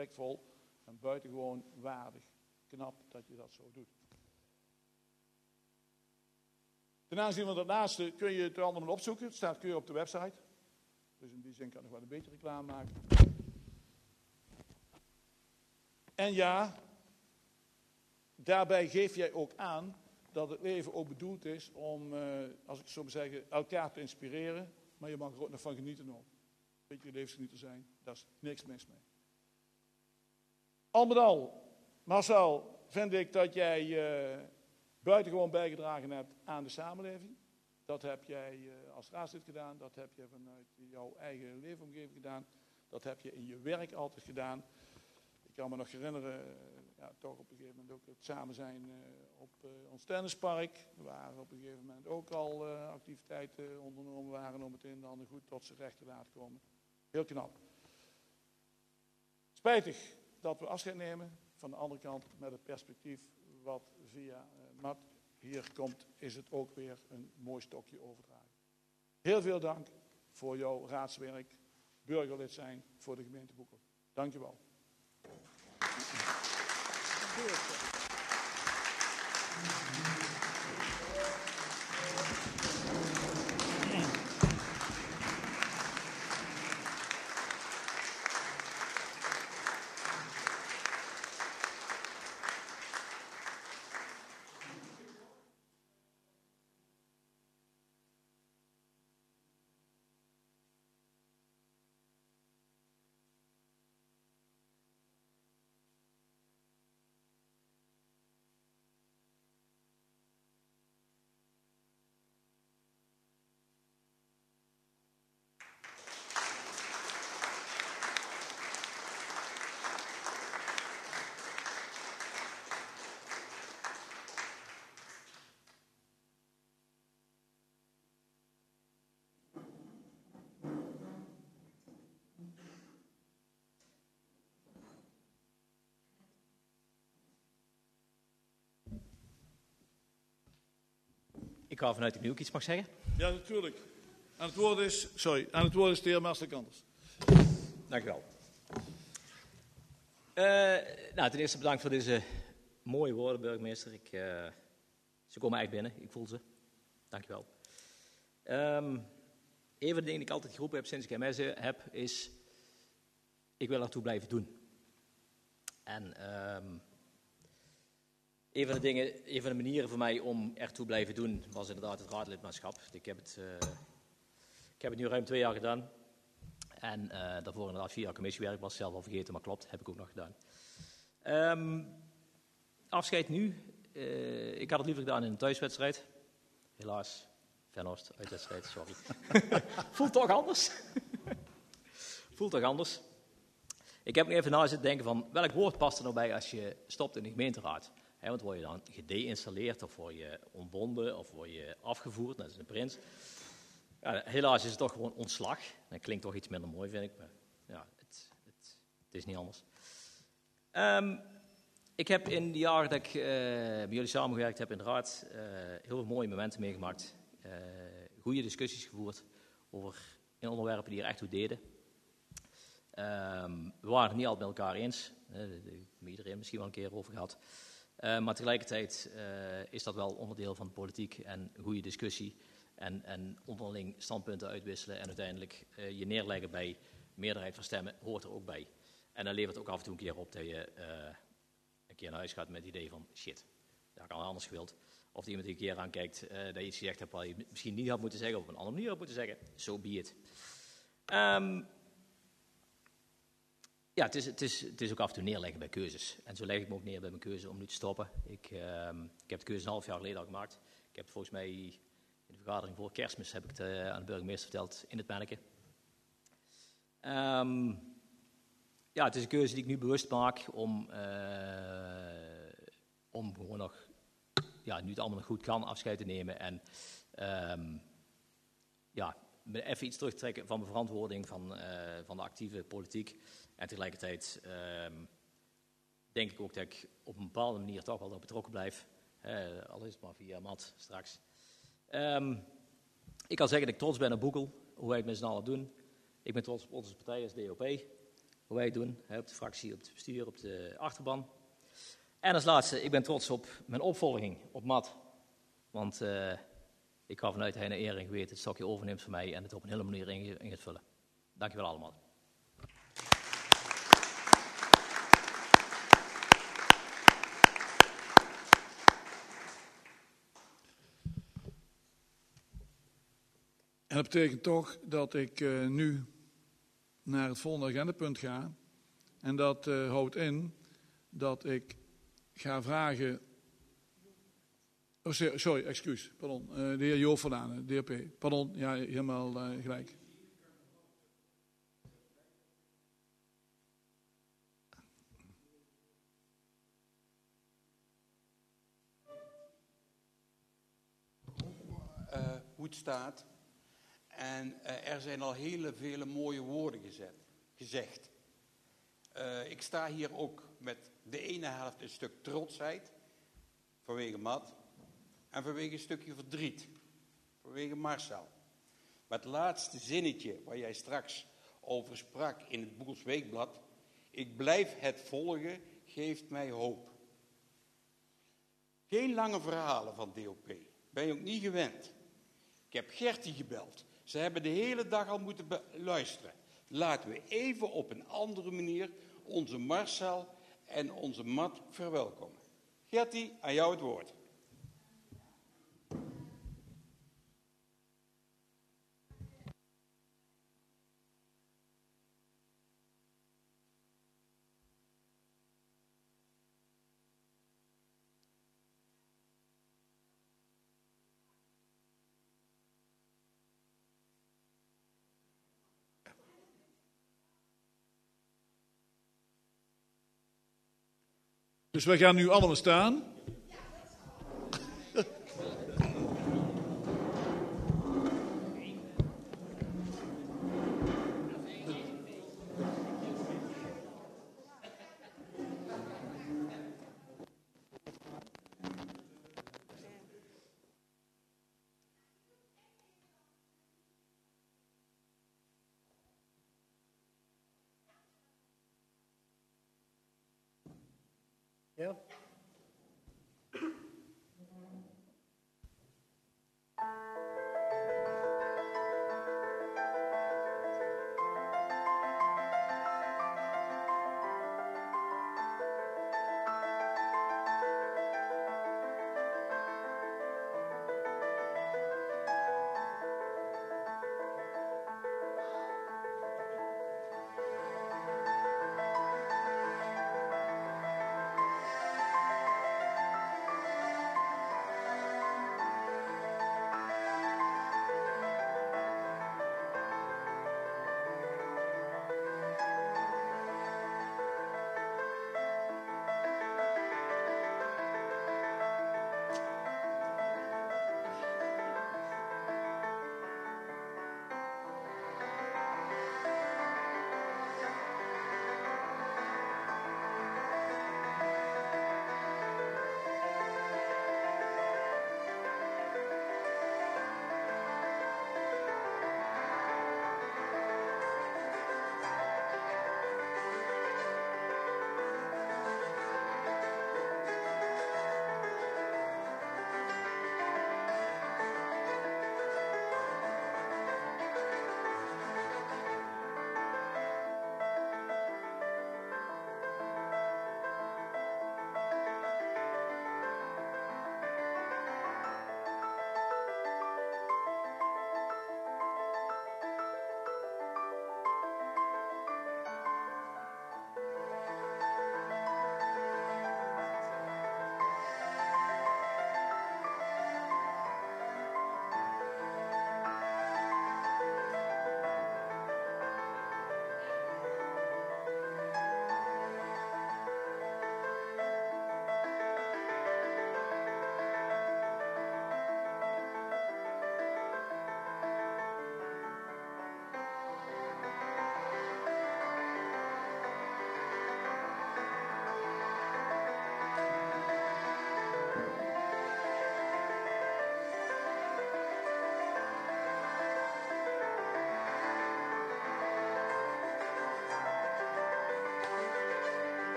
respectvol en buitengewoon waardig. Knap dat je dat zo doet. Ten aanzien van dat laatste kun je het allemaal opzoeken. Het staat keurig op de website. Dus in die zin kan ik nog wel een beetje reclame maken. En ja, daarbij geef jij ook aan dat het leven ook bedoeld is om, als ik zo moet zeggen, elkaar te inspireren. Maar je mag er ook nog van genieten ook. Een beetje levensgenieter zijn, daar is niks mis mee. Al met al, Marcel, vind ik dat jij buitengewoon bijgedragen hebt aan de samenleving. Dat heb jij als raadslid gedaan, dat heb je vanuit jouw eigen leefomgeving gedaan. Dat heb je in je werk altijd gedaan. Ik kan me nog herinneren, toch op een gegeven moment ook het samen zijn op ons tennispark. Waar op een gegeven moment ook al activiteiten ondernomen waren om het een en ander goed tot zijn recht te laten komen. Heel knap. Spijtig dat we afscheid nemen. Van de andere kant, met het perspectief wat via Matt hier komt, is het ook weer een mooi stokje overdragen. Heel veel dank voor jouw raadswerk, burgerlid zijn voor de gemeente Boekel. Dank je wel. Ik ga vanuit dat ik nu ook iets mag zeggen. Ja, natuurlijk. Aan het woord is de heer Masterkanters. Dank u wel. Ten eerste bedankt voor deze mooie woorden, burgemeester. Ze komen echt binnen, ik voel ze. Dank u wel. Een van de dingen die ik altijd geroepen heb sinds ik MS heb, is: ik wil ertoe blijven doen. En een van de manieren voor mij om ertoe blijven doen was inderdaad het raadlidmaatschap. Ik heb het nu ruim 2 jaar gedaan. En daarvoor inderdaad 4 jaar commissiewerk, was zelf al vergeten, maar klopt, heb ik ook nog gedaan. Afscheid nu. Ik had het liever gedaan in een thuiswedstrijd. Helaas, Venhorst, uitwedstrijd, sorry. Voelt toch anders. Ik heb nog even na zitten denken van, welk woord past er nou bij als je stopt in de gemeenteraad? Want word je dan gedeinstalleerd of word je ontbonden of word je afgevoerd, net als een prins. Ja, helaas is het toch gewoon ontslag. Dat klinkt toch iets minder mooi, vind ik. Maar ja, het is niet anders. Ik heb in de jaren dat ik met jullie samengewerkt heb in de raad heel veel mooie momenten meegemaakt. Goede discussies gevoerd over onderwerpen die er echt toe deden. We waren het niet altijd met elkaar eens. Daar heeft iedereen misschien wel een keer over gehad. Maar tegelijkertijd is dat wel onderdeel van de politiek en goede discussie. En onderling standpunten uitwisselen en uiteindelijk je neerleggen bij meerderheid van stemmen hoort er ook bij. En dan levert het ook af en toe een keer op dat je een keer naar huis gaat met het idee van shit, dat had ik al anders gewild. Of dat iemand die een keer aankijkt dat je iets gezegd hebt wat je misschien niet had moeten zeggen of op een andere manier had moeten zeggen. So be it. Ja, het is ook af en toe neerleggen bij keuzes. En zo leg ik me ook neer bij mijn keuze om nu te stoppen. Ik heb de keuze een half jaar geleden al gemaakt. Ik heb het volgens mij in de vergadering voor Kerstmis heb ik het aan de burgemeester verteld in het manneke. Ja, het is een keuze die ik nu bewust maak om gewoon nog, nu het allemaal nog goed kan, afscheid te nemen. En me even iets terug te trekken van mijn verantwoording van de actieve politiek. En tegelijkertijd denk ik ook dat ik op een bepaalde manier toch wel betrokken blijf. Al is het maar via Matt straks. Ik kan zeggen dat ik trots ben op Boekel, hoe wij het met z'n allen doen. Ik ben trots op onze partij als DOP, hoe wij het doen, op de fractie, op het bestuur, op de achterban. En als laatste, ik ben trots op mijn opvolging, op Matt. Want ik ga vanuit hij naar eer en geweten het stokje overneemt van mij en het op een hele manier in gaat vullen. Dankjewel allemaal. En dat betekent toch dat ik nu naar het volgende agendapunt ga. En dat houdt in dat ik ga vragen... Oh, sorry, excuus, pardon. De heer Joop van Aanen, DRP. Pardon, ja, helemaal gelijk. Hoe het staat. En er zijn al vele mooie woorden gezegd. Ik sta hier ook met de ene helft een stuk trotsheid, vanwege Matt, en vanwege een stukje verdriet, vanwege Marcel. Maar het laatste zinnetje waar jij straks over sprak in het Boels Weekblad, ik blijf het volgen, geeft mij hoop. Geen lange verhalen van DOP, ben je ook niet gewend. Ik heb Gertie gebeld. Ze hebben de hele dag al moeten luisteren. Laten we even op een andere manier onze Marcel en onze Matt verwelkomen. Gertie, aan jou het woord. Dus wij gaan nu allemaal staan. Ja.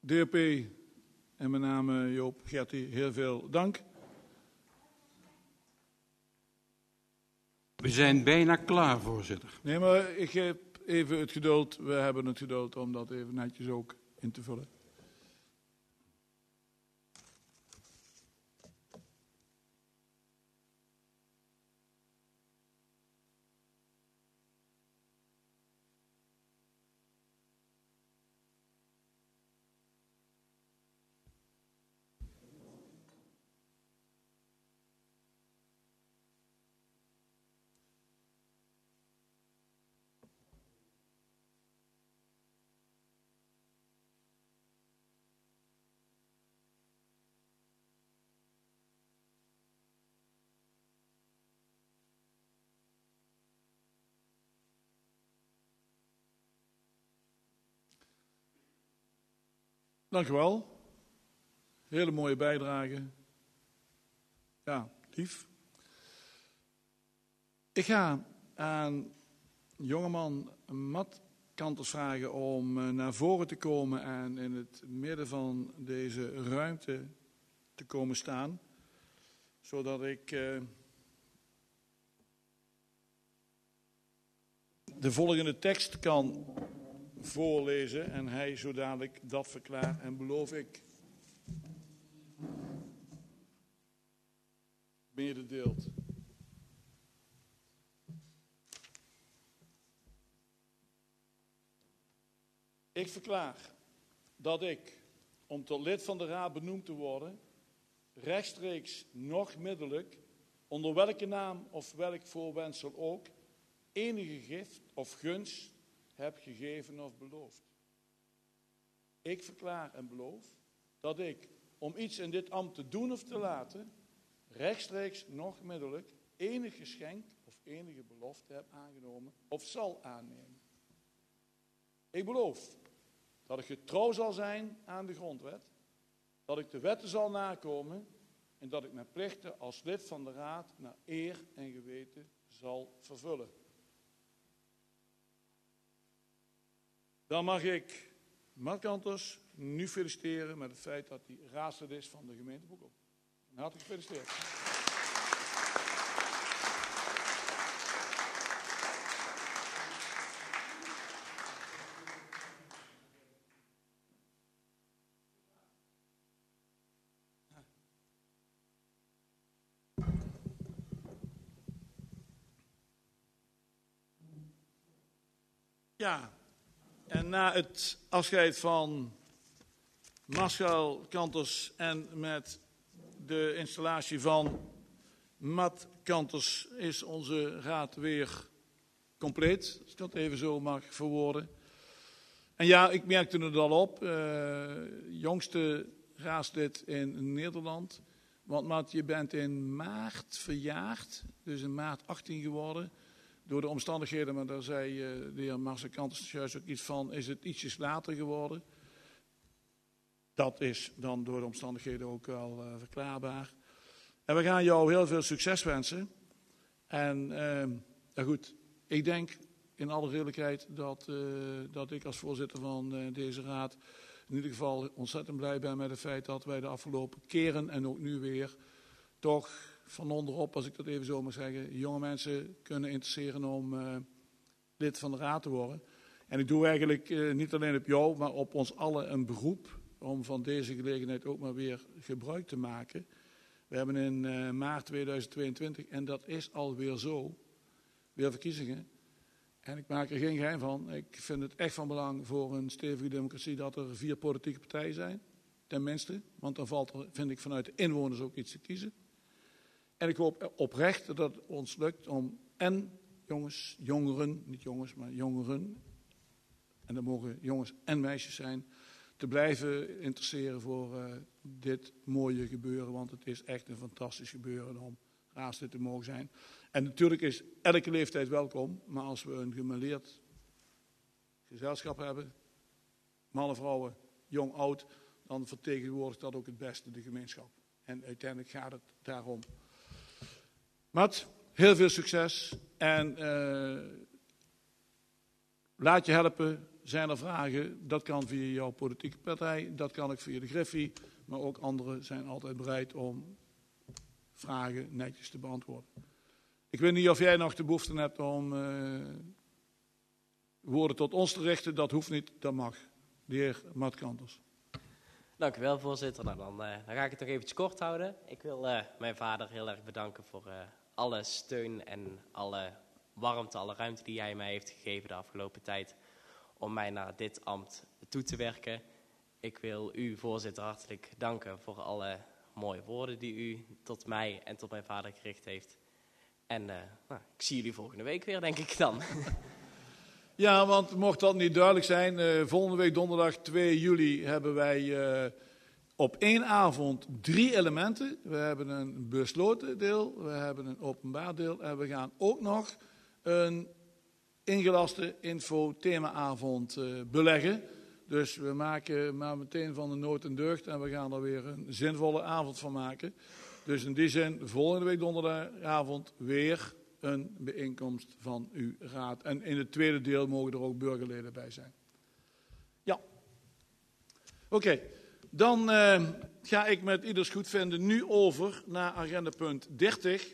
DOP en met name Joop Gertie, heel veel dank. We zijn bijna klaar, voorzitter. Nee, maar ik heb even het geduld. We hebben het geduld om dat even netjes ook in te vullen. Dank u wel. Hele mooie bijdrage. Ja, lief. Ik ga aan jongeman Matt Kanters vragen om naar voren te komen en in het midden van deze ruimte te komen staan. Zodat ik de volgende tekst kan voorlezen en hij zo dadelijk dat verklaart en beloof ik mededeelt. Ik verklaar dat ik, om tot lid van de raad benoemd te worden, rechtstreeks noch middelijk, onder welke naam of welk voorwendsel ook, enige gift of gunst heb gegeven of beloofd. Ik verklaar en beloof dat ik, om iets in dit ambt te doen of te laten, rechtstreeks noch middelijk, enig geschenk of enige belofte heb aangenomen of zal aannemen. Ik beloof dat ik getrouw zal zijn aan de grondwet, dat ik de wetten zal nakomen en dat ik mijn plichten als lid van de raad naar eer en geweten zal vervullen. Dan mag ik Matt Kanters nu feliciteren met het feit dat hij raadslid is van de gemeente Boekel. Hartelijk gefeliciteerd. Ja, en na het afscheid van Marcel Kanters en met de installatie van Matt Kanters is onze raad weer compleet, als ik dat even zo mag verwoorden. En ja, ik merkte het al op, jongste raadslid in Nederland. Want Matt, je bent in maart verjaard, dus in maart 18 geworden. Door de omstandigheden, maar daar zei de heer Marcel Kanters juist ook iets van, is het ietsjes later geworden. Dat is dan door de omstandigheden ook wel verklaarbaar. En we gaan jou heel veel succes wensen. En ja goed, ik denk in alle redelijkheid dat ik als voorzitter van deze raad in ieder geval ontzettend blij ben met het feit dat wij de afgelopen keren en ook nu weer toch van onderop, als ik dat even zo mag zeggen, jonge mensen kunnen interesseren om lid van de raad te worden. En ik doe eigenlijk niet alleen op jou, maar op ons allen een beroep om van deze gelegenheid ook maar weer gebruik te maken. We hebben in maart 2022, en dat is alweer zo, weer verkiezingen. En ik maak er geen geheim van. Ik vind het echt van belang voor een stevige democratie dat er 4 politieke partijen zijn. Tenminste, want dan valt er, vind ik, vanuit de inwoners ook iets te kiezen. En ik hoop oprecht dat het ons lukt om en jongens, jongeren, niet jongens, maar jongeren, en dat mogen jongens en meisjes zijn, te blijven interesseren voor dit mooie gebeuren. Want het is echt een fantastisch gebeuren om raadslid te mogen zijn. En natuurlijk is elke leeftijd welkom, maar als we een gemêleerd gezelschap hebben, mannen, vrouwen, jong, oud, dan vertegenwoordigt dat ook het beste de gemeenschap. En uiteindelijk gaat het daarom. Matt, heel veel succes en laat je helpen zijn er vragen, dat kan via jouw politieke partij, dat kan ik via de Griffie, maar ook anderen zijn altijd bereid om vragen netjes te beantwoorden. Ik weet niet of jij nog de behoefte hebt om woorden tot ons te richten, dat hoeft niet, dat mag. De heer Mart Kanters. Dank u wel, voorzitter. Nou, dan ga ik het nog eventjes kort houden. Ik wil mijn vader heel erg bedanken voor alle steun en alle warmte, alle ruimte die hij mij heeft gegeven de afgelopen tijd om mij naar dit ambt toe te werken. Ik wil u, voorzitter, hartelijk danken voor alle mooie woorden die u tot mij en tot mijn vader gericht heeft. En ik zie jullie volgende week weer, denk ik dan. Ja, want mocht dat niet duidelijk zijn, volgende week donderdag 2 juli hebben wij op 1 avond 3 elementen. We hebben een besloten deel, we hebben een openbaar deel en we gaan ook nog een ingelaste info-themaavond beleggen. Dus we maken maar meteen van de nood een deugd en we gaan er weer een zinvolle avond van maken. Dus in die zin, volgende week donderdagavond weer een bijeenkomst van uw raad. En in het tweede deel mogen er ook burgerleden bij zijn. Ja. Oké. Dan ga ik met ieders goedvinden nu over naar agenda punt 30.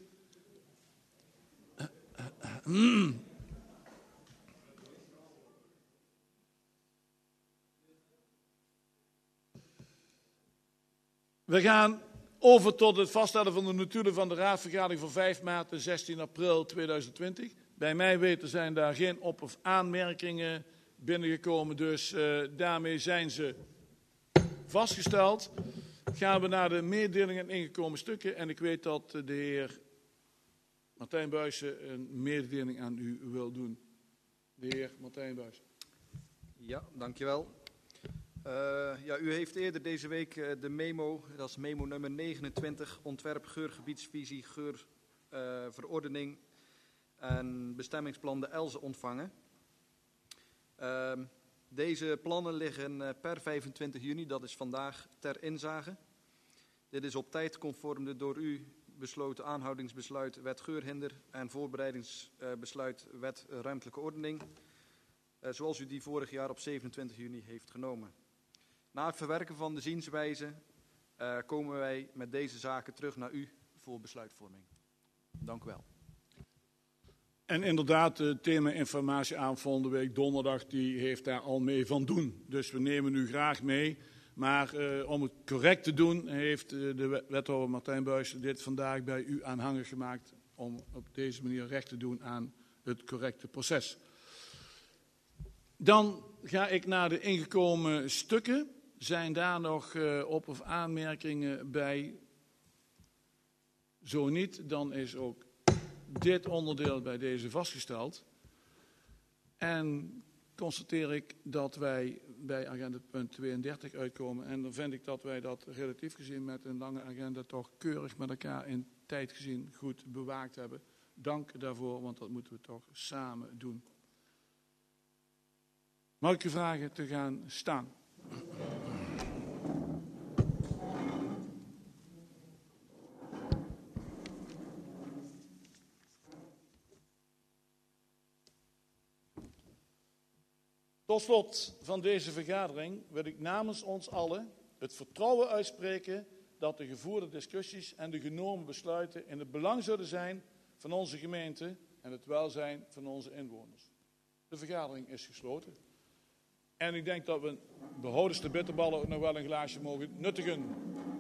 We gaan over tot het vaststellen van de notulen van de raadsvergadering van 5 maart en 16 april 2020. Bij mij weten zijn daar geen op- of aanmerkingen binnengekomen, dus daarmee zijn ze vastgesteld. Gaan we naar de mededelingen en ingekomen stukken. En ik weet dat de heer Martijn Buijsen een mededeling aan u wil doen. De heer Martijn Buijsen. Ja, dankjewel. U heeft eerder deze week de memo, dat is memo nummer 29, ontwerp geurgebiedsvisie, geurverordening en bestemmingsplan de Elze ontvangen. Deze plannen liggen per 25 juni, dat is vandaag, ter inzage. Dit is op tijd conform de door u besloten aanhoudingsbesluit wet geurhinder en voorbereidingsbesluit wet ruimtelijke ordening, zoals u die vorig jaar op 27 juni heeft genomen. Na het verwerken van de zienswijze komen wij met deze zaken terug naar u voor besluitvorming. Dank u wel. En inderdaad, het thema informatie aan volgende week donderdag, die heeft daar al mee van doen. Dus we nemen u graag mee. Maar om het correct te doen, heeft de wethouder Martijn Buijsen dit vandaag bij u aanhangig gemaakt. Om op deze manier recht te doen aan het correcte proces. Dan ga ik naar de ingekomen stukken. Zijn daar nog op- of aanmerkingen bij? Zo niet, dan is ook dit onderdeel bij deze vastgesteld. En constateer ik dat wij bij agenda punt 32 uitkomen. En dan vind ik dat wij dat relatief gezien met een lange agenda toch keurig met elkaar in tijd gezien goed bewaakt hebben. Dank daarvoor, want dat moeten we toch samen doen. Mag ik u vragen te gaan staan? Tot slot van deze vergadering wil ik namens ons allen het vertrouwen uitspreken dat de gevoerde discussies en de genomen besluiten in het belang zullen zijn van onze gemeente en het welzijn van onze inwoners. De vergadering is gesloten. En ik denk dat we behoudens de bitterballen ook nog wel een glaasje mogen nuttigen.